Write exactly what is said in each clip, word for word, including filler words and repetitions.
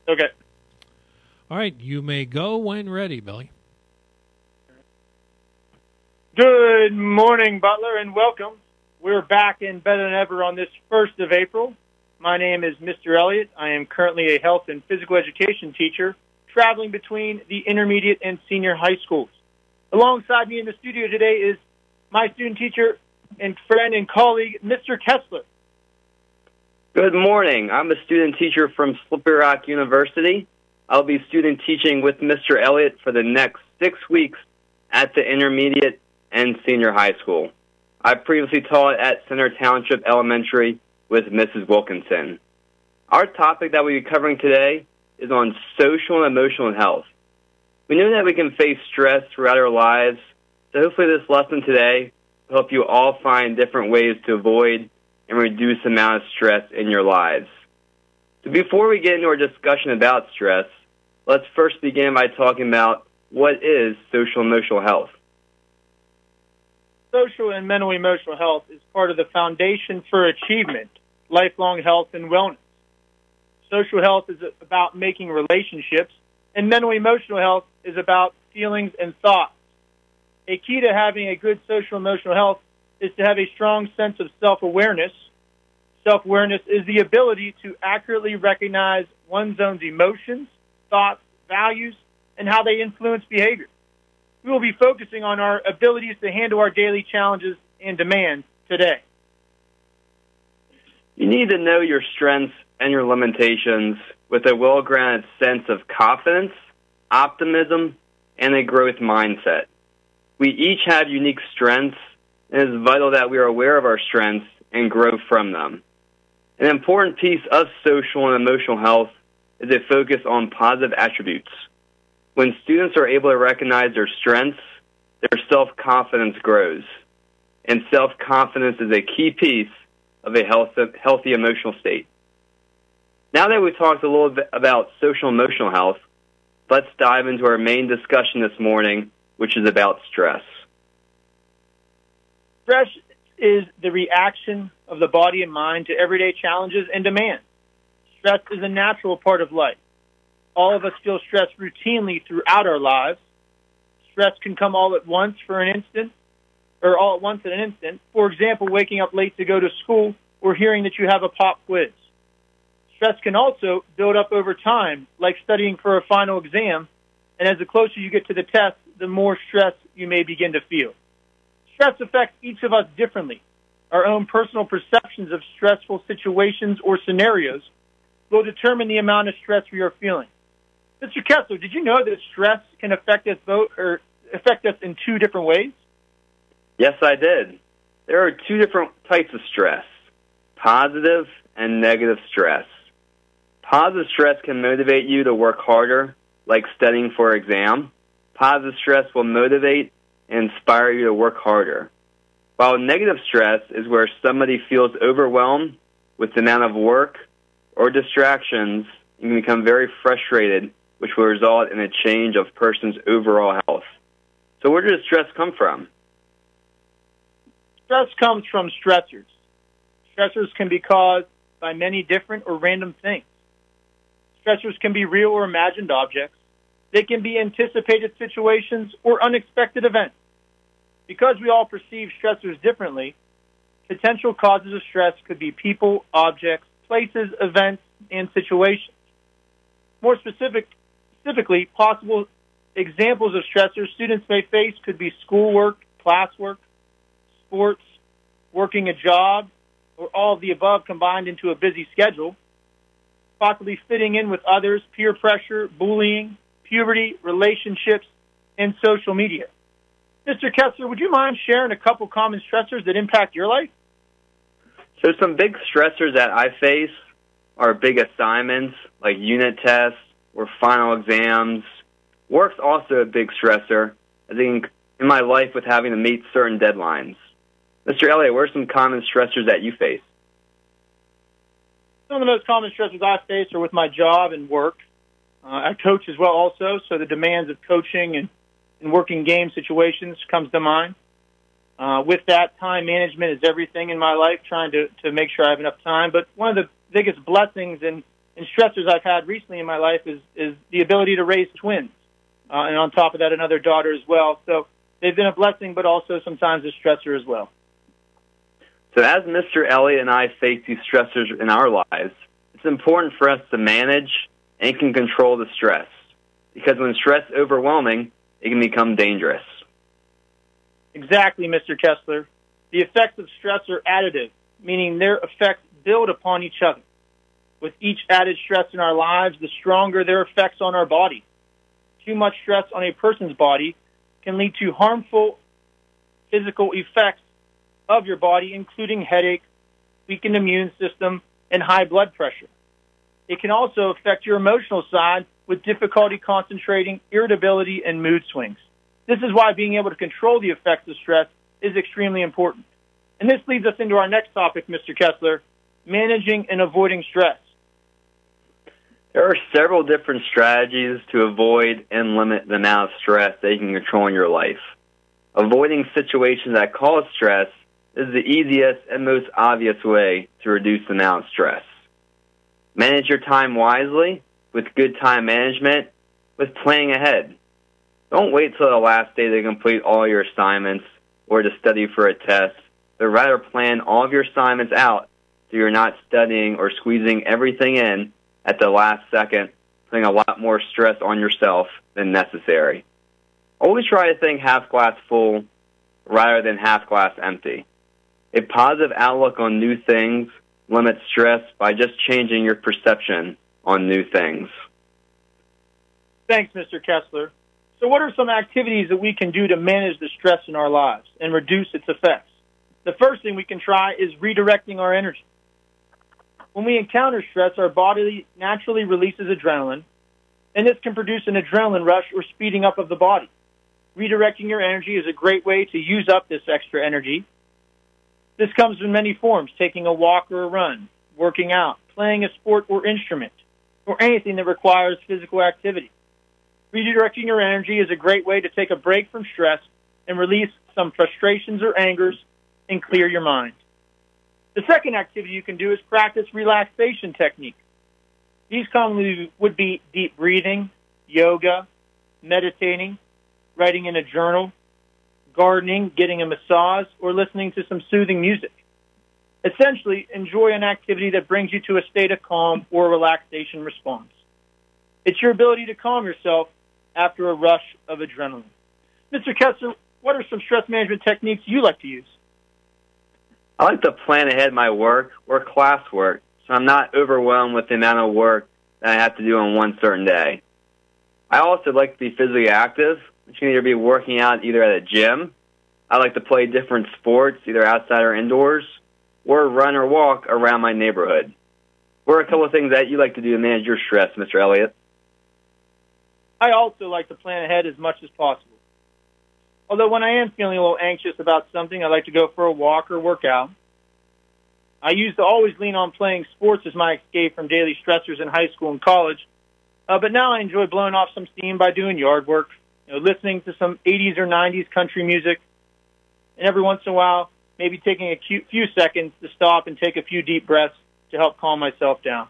Okay. All right, you may go when ready, Billy. Good morning, Butler, and welcome. We're back in better than ever on this first of April. My name is Mister Elliott. I am currently a health and physical education teacher traveling between the intermediate and senior high schools. Alongside me in the studio today is my student teacher and friend and colleague, Mister Kessler. Good morning. I'm a student teacher from Slippery Rock University. I'll be student teaching with Mister Elliott for the next six weeks at the intermediate and senior high school. I previously taught at Center Township Elementary with Missus Wilkinson. Our topic that we'll be covering today is on social and emotional health. We know that we can face stress throughout our lives, so hopefully this lesson today will help you all find different ways to avoid and reduce the amount of stress in your lives. So before we get into our discussion about stress, let's first begin by talking about what is social emotional health. Social and mental emotional health is part of the foundation for achievement, lifelong health, and wellness. Social health is about making relationships, and mental emotional health is about feelings and thoughts. A key to having a good social emotional health is to have a strong sense of self-awareness. Self-awareness is the ability to accurately recognize one's own emotions, thoughts, values, and how they influence behavior. We will be focusing on our abilities to handle our daily challenges and demands today. You need to know your strengths and your limitations with a well-grounded sense of confidence, optimism, and a growth mindset. We each have unique strengths, and it is vital that we are aware of our strengths and grow from them. An important piece of social and emotional health is a focus on positive attributes. When students are able to recognize their strengths, their self-confidence grows. And self-confidence is a key piece of a health, healthy emotional state. Now that we've talked a little bit about social and emotional health, let's dive into our main discussion this morning, which is about stress. Stress is the reaction of the body and mind to everyday challenges and demands. Stress is a natural part of life. All of us feel stress routinely throughout our lives. Stress can come all at once for an instant, or all at once in an instant. For example, waking up late to go to school or hearing that you have a pop quiz. Stress can also build up over time, like studying for a final exam, and as the closer you get to the test, the more stress you may begin to feel. Stress affects each of us differently. Our own personal perceptions of stressful situations or scenarios will determine the amount of stress we are feeling. Mister Kessler, did you know that stress can affect us both, or affect us in two different ways? Yes, I did. There are two different types of stress, positive and negative stress. Positive stress can motivate you to work harder, like studying for an exam. Positive stress will motivate and inspire you to work harder. While negative stress is where somebody feels overwhelmed with the amount of work or distractions, you can become very frustrated, which will result in a change of person's overall health. So where does stress come from? Stress comes from stressors. Stressors can be caused by many different or random things. Stressors can be real or imagined objects. They can be anticipated situations or unexpected events. Because we all perceive stressors differently, potential causes of stress could be people, objects, places, events, and situations. More specific, specifically, possible examples of stressors students may face could be schoolwork, classwork, sports, working a job, or all of the above combined into a busy schedule, possibly fitting in with others, peer pressure, bullying, puberty, relationships, and social media. Mister Kessler, would you mind sharing a couple common stressors that impact your life? So some big stressors that I face are big assignments like unit tests or final exams. Work's also a big stressor, I think, in my life with having to meet certain deadlines. Mister Elliott, what are some common stressors that you face? Some of the most common stressors I face are with my job and work. Uh, I coach as well also, so the demands of coaching and, and working game situations comes to mind. Uh, with that, time management is everything in my life, trying to, to make sure I have enough time. But one of the biggest blessings in, and stressors I've had recently in my life is, is the ability to raise twins. Uh, and on top of that, another daughter as well. So they've been a blessing, but also sometimes a stressor as well. So as Mister Elliott and I face these stressors in our lives, it's important for us to manage and can control the stress. Because when stress is overwhelming, it can become dangerous. Exactly, Mister Kessler. The effects of stress are additive, meaning their effects build upon each other. With each added stress in our lives, the stronger their effects on our body. Too much stress on a person's body can lead to harmful physical effects of your body, including headache, weakened immune system, and high blood pressure. It can also affect your emotional side with difficulty concentrating, irritability, and mood swings. This is why being able to control the effects of stress is extremely important. And this leads us into our next topic, Mister Kessler, managing and avoiding stress. There are several different strategies to avoid and limit the amount of stress that you can control in your life. Avoiding situations that cause stress is the easiest and most obvious way to reduce the amount of stress. Manage your time wisely with good time management, with planning ahead. Don't wait till the last day to complete all your assignments or to study for a test, but rather plan all of your assignments out so you're not studying or squeezing everything in at the last second, putting a lot more stress on yourself than necessary. Always try to think half glass full rather than half glass empty. A positive outlook on new things limits stress by just changing your perception on new things. Thanks, Mister Kessler. So what are some activities that we can do to manage the stress in our lives and reduce its effects? The first thing we can try is redirecting our energy. When we encounter stress, our body naturally releases adrenaline, and this can produce an adrenaline rush or speeding up of the body. Redirecting your energy is a great way to use up this extra energy. This comes in many forms: taking a walk or a run, working out, playing a sport or instrument, or anything that requires physical activity. Redirecting your energy is a great way to take a break from stress and release some frustrations or angers and clear your mind. The second activity you can do is practice relaxation techniques. These commonly would be deep breathing, yoga, meditating, writing in a journal, gardening, getting a massage, or listening to some soothing music. Essentially, enjoy an activity that brings you to a state of calm or relaxation response. It's your ability to calm yourself after a rush of adrenaline. Mister Kessler, what are some stress management techniques you like to use? I like to plan ahead my work or classwork so I'm not overwhelmed with the amount of work that I have to do on one certain day. I also like to be physically active, which can either be working out either at a gym. I like to play different sports, either outside or indoors, or run or walk around my neighborhood. What are a couple of things that you like to do to manage your stress, Mister Elliott? I also like to plan ahead as much as possible. Although when I am feeling a little anxious about something, I like to go for a walk or work out. I used to always lean on playing sports as my escape from daily stressors in high school and college, uh, but now I enjoy blowing off some steam by doing yard work, you know, listening to some eighties or nineties country music, and every once in a while, maybe taking a few seconds to stop and take a few deep breaths to help calm myself down.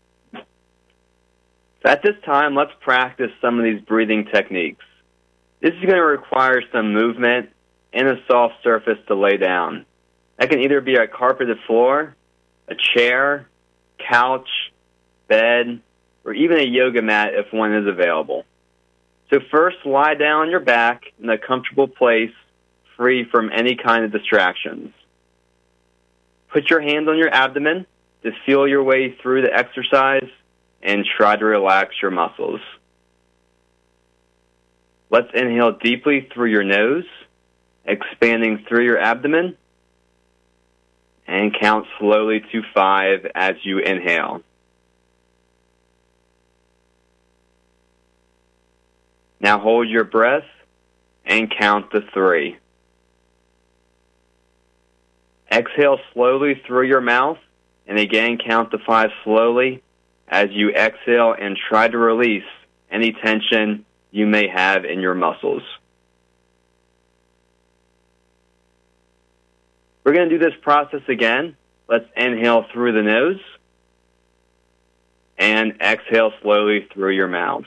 At this time, let's practice some of these breathing techniques. This is going to require some movement and a soft surface to lay down. That can either be a carpeted floor, a chair, couch, bed, or even a yoga mat if one is available. So first, lie down on your back in a comfortable place, free from any kind of distractions. Put your hands on your abdomen to feel your way through the exercise and try to relax your muscles. Let's inhale deeply through your nose, expanding through your abdomen, and count slowly to five as you inhale. Now hold your breath and count to three. Exhale slowly through your mouth, and again count to five slowly as you exhale and try to release any tension you may have in your muscles. We're going to do this process again. Let's inhale through the nose. and exhale slowly through your mouth.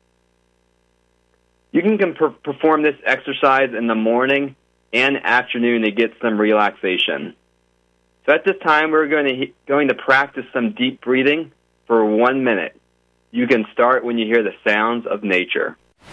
You can com- perform this exercise in the morning and afternoon to get some relaxation. So at this time, we're going to he- going to practice some deep breathing for one minute. You can start when you hear the sounds of nature.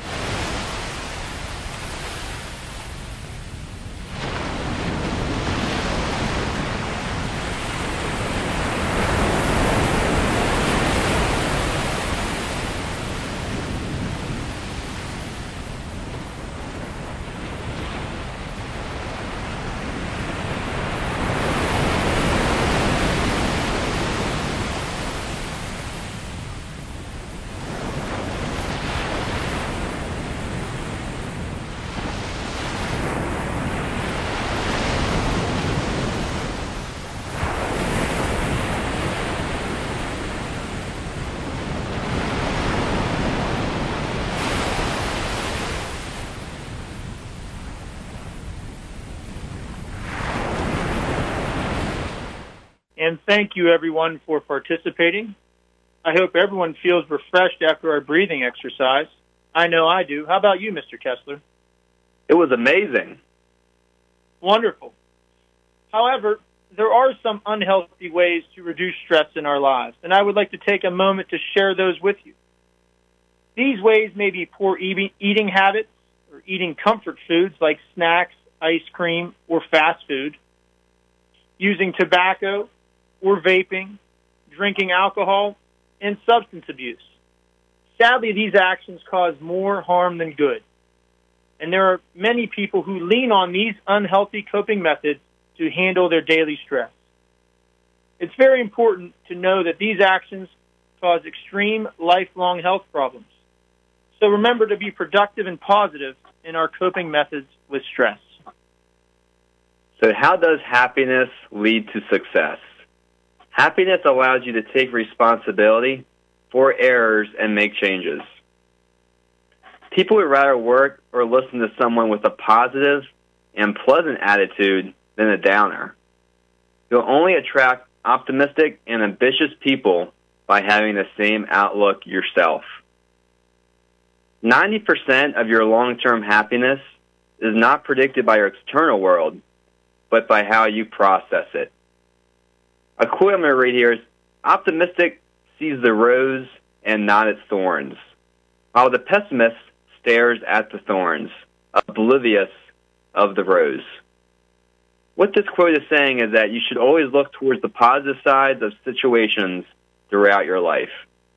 And thank you, everyone, for participating. I hope everyone feels refreshed after our breathing exercise. I know I do. How about you, Mister Kessler? It was amazing. Wonderful. However, there are some unhealthy ways to reduce stress in our lives, and I would like to take a moment to share those with you. These ways may be poor eating habits or eating comfort foods like snacks, ice cream, or fast food, using tobacco or vaping, drinking alcohol, and substance abuse. Sadly, these actions cause more harm than good. And there are many people who lean on these unhealthy coping methods to handle their daily stress. It's very important to know that these actions cause extreme lifelong health problems. So remember to be productive and positive in our coping methods with stress. So how does happiness lead to success? Happiness allows you to take responsibility for errors and make changes. People would rather work or listen to someone with a positive and pleasant attitude than a downer. You'll only attract optimistic and ambitious people by having the same outlook yourself. ninety percent of your long-term happiness is not predicted by your external world, but by how you process it. A quote I'm going to read here is, optimistic sees the rose and not its thorns, while the pessimist stares at the thorns, oblivious of the rose. What this quote is saying is that you should always look towards the positive sides of situations throughout your life.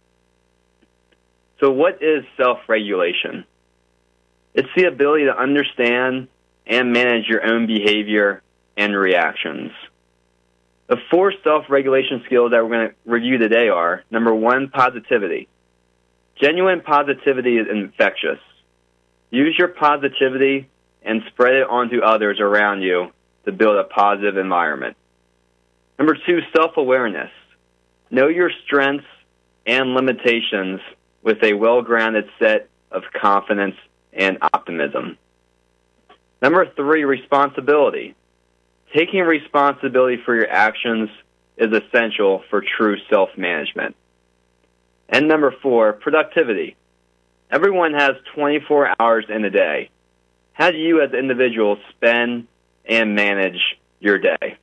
So what is self-regulation? It's the ability to understand and manage your own behavior and reactions. The four self-regulation skills that we're going to review today are, number one, positivity. Genuine positivity is infectious. Use your positivity and spread it onto others around you to build a positive environment. Number two, self-awareness. Know your strengths and limitations with a well-grounded set of confidence and optimism. Number three, responsibility. Taking responsibility for your actions is essential for true self-management. And number four, productivity. Everyone has twenty-four hours in a day. How do you as individuals spend and manage your day?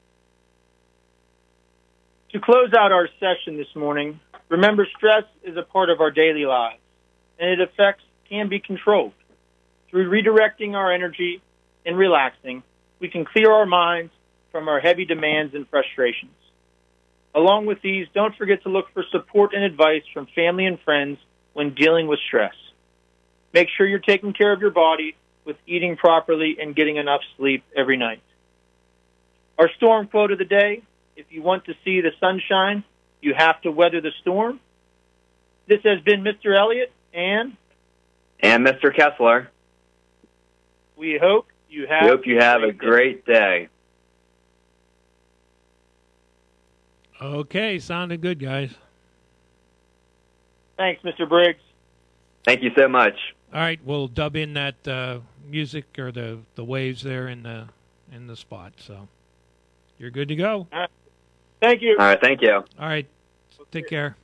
To close out our session this morning, remember stress is a part of our daily lives, and its effects can be controlled. Through redirecting our energy and relaxing, we can clear our minds from our heavy demands and frustrations. Along with these, don't forget to look for support and advice from family and friends when dealing with stress. Make sure you're taking care of your body with eating properly and getting enough sleep every night. Our storm quote of the day, if you want to see the sunshine, you have to weather the storm. This has been Mister Elliott and... And Mister Kessler. We hope you have, we hope you have a great day. Okay, sounded good, guys. Thanks, Mister Briggs. Thank you so much. All right, we'll dub in that uh, music or the, the waves there in the in the spot. So you're good to go. All right. Thank you. All right, thank you. All right, take care.